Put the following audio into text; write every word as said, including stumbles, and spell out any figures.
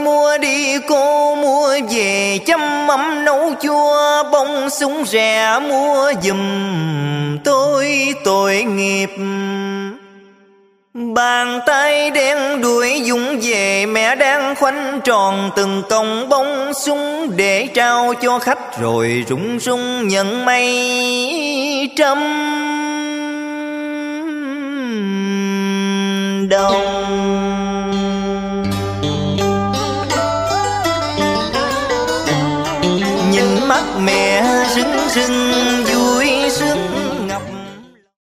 mua đi cô, mua về chăm mắm nấu chua, bông súng rẻ mua giùm tôi tội nghiệp. Bàn tay đen đuổi dũng về, mẹ đang khoanh tròn từng cọng bông súng để trao cho khách, rồi rụng rung nhận mấy trăm đồng. Nhìn mắt mẹ rưng rưng